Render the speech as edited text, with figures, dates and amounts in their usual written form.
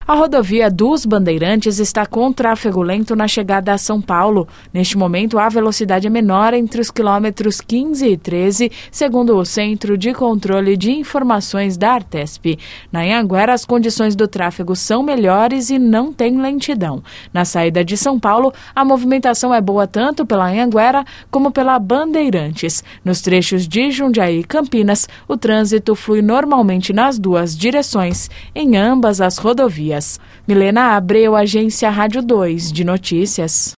A rodovia dos Bandeirantes está com tráfego lento na chegada a São Paulo. Neste momento, a velocidade é menor entre os quilômetros 15 e 13, segundo o Centro de Controle de Informações da Artesp. Na Anhanguera, as condições do tráfego são melhores e não tem lentidão. Na saída de São Paulo, a movimentação é boa tanto pela Anhanguera como pela Bandeirantes. Nos trechos de Jundiaí e Campinas, o trânsito flui normalmente nas duas direções, em ambas as rodovias. Milena Abreu, Agência Rádio 2 de Notícias.